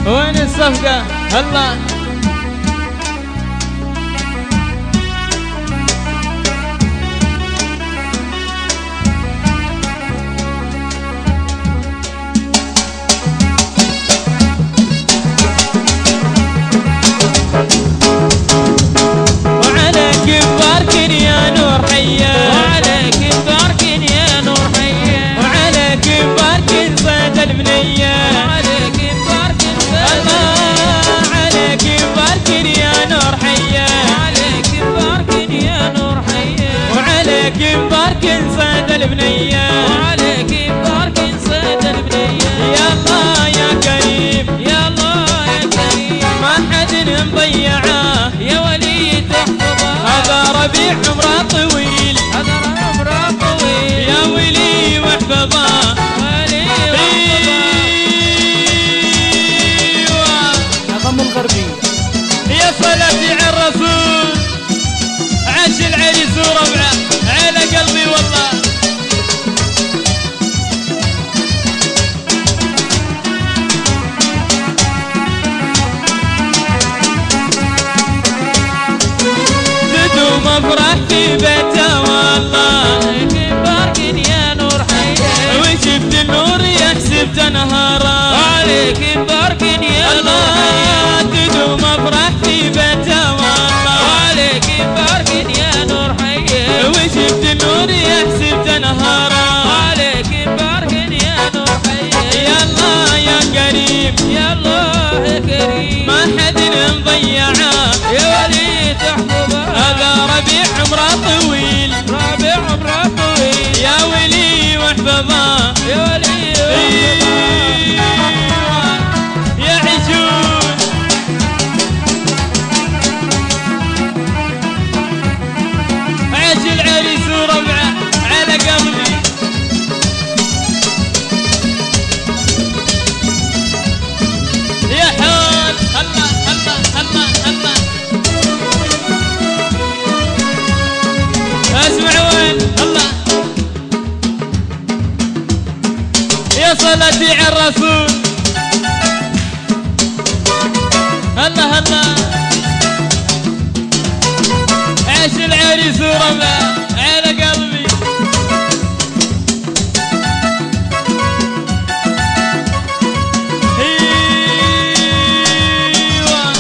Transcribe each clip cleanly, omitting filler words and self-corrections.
وين الصفقة هلا صيد البنية وعليك بارك صيد البنية يا الله يا كريم يا الله يا كريم ما حد مضيعه يا ولي تحفظه هذا ربيع عمره طويل هذا عمره طويل يا ولي واحفظه ولي واحفظه نظم الغربي يا صلاتي على الرسول عاش العريس وربعه على قلبي والله تدوم افرح في بيته والله بارك يا نور حياه وشفت النور يحسب تنهاره عليك بارك يا الله تدوم افرح في بيته والله عليك بارك يا نور حياه وشفت النور يحسب تنهاره عليك بارك يا نور حياه يا الله يا كريم يا الله يا كريم ما حد مضيعه يا ولي تحفظه هذا ربيع عمره طويل ربيع عمره طويل يا ولي واحفظه يا ولي يا عجول عاش العريس وربعه على قلبي يا حول هلا هلا هلا هلا اسمع وين هلا يا صلاتي على الرسول هلا هلا عاش العريس وربعه على قلبي ايوه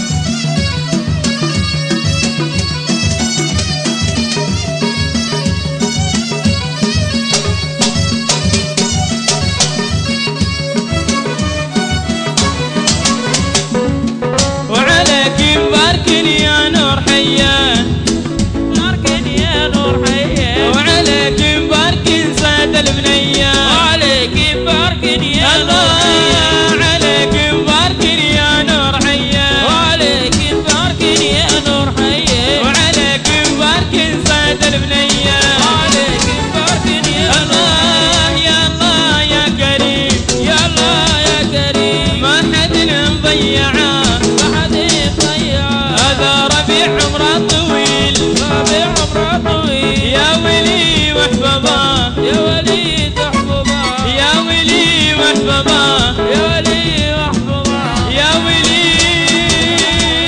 وعليك مبارك يا نور حياه بارك يا نور حياه وعليك مبارك صيد البنية وعليك بارك يا الله عليك مبارك يا نور حياه وعليك بارك يا نور حياه وعليك مبارك صيد البنية وعليك بارك يا الله يا الله يا كريم يا الله يا كريم ما حد مضيعه ما حد يضيعه هذا ربيع عمره طويل ربيع عمره طويل يا ولي واحفظه يا ولي تحفظه يا ولي واحفظه يا ولي واحفظه يا ولي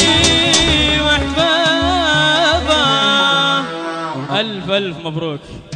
واحفظه ألف ألف مبروك.